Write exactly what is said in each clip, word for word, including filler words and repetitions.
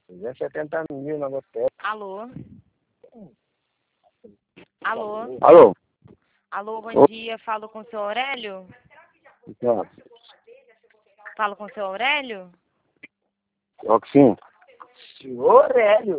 duzentos e setenta mil na botella. Alô? Alô? Alô? Alô, bom dia. Falo com o seu Aurélio? Então, Falo com o seu Aurélio? ó que sim. Senhor Aurélio.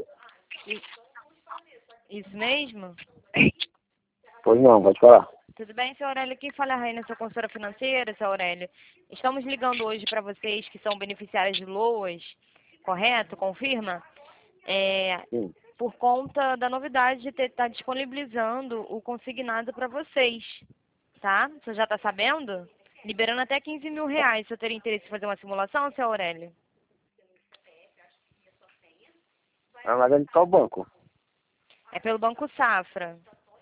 Isso mesmo? Pois não, pode falar. Tudo bem, seu Aurélio? Aqui fala a Raina, sua consultora financeira, seu Aurélio. Estamos ligando hoje para vocês que são beneficiários de LOAS, correto? Confirma? É, Sim. por conta da novidade de estar tá disponibilizando o consignado para vocês, tá? Você já está sabendo? Liberando até quinze mil reais. Você teria interesse em fazer uma simulação, seu Aurélio? Ah, mas é de qual banco? É pelo Banco Safra.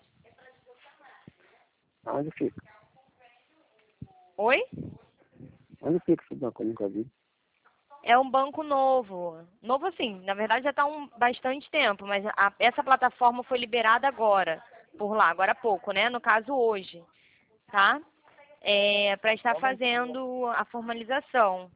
Onde fica? Oi? Onde fica esse banco? Eu nunca vi. É um banco novo. Novo assim, na verdade já está há um bastante tempo, mas a- essa plataforma foi liberada agora, por lá, agora há pouco, né? No caso hoje, tá? É, para estar fazendo a formalização.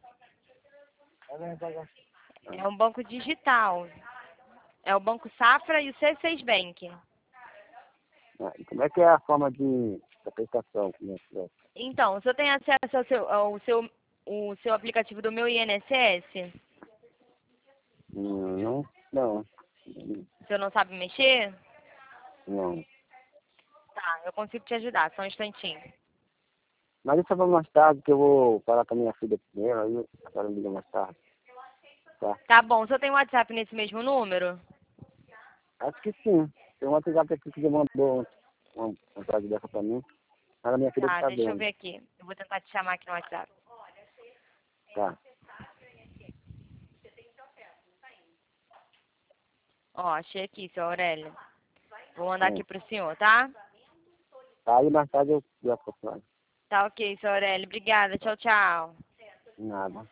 É um banco digital. É o Banco Safra e o C seis Bank. Ah, e como é que é a forma de aplicação? Como é que é? Então, o senhor tem acesso ao seu, ao seu, o seu aplicativo do meu I N S S? Hum, Não, não, O senhor não sabe mexer? não. Tá, eu consigo te ajudar, só um instantinho. Mas isso eu vou mais tarde, que eu vou falar com a minha filha primeiro, aí a senhora me liga mais tarde. Tá? Tá bom, o senhor tem WhatsApp nesse mesmo número? Acho que sim. Tem um WhatsApp aqui que já mandou uma mensagem dessa pra mim. Mas a minha filha Tá, está deixa eu vendo. ver aqui. Eu vou tentar te chamar aqui no WhatsApp. Tá. Ó, achei aqui, seu Aurélio. Vou mandar Hum. aqui pro senhor, tá? Aí mais tarde eu já posso falar. Tá ok, seu Aurélio. Obrigada. Tchau, tchau. Nada.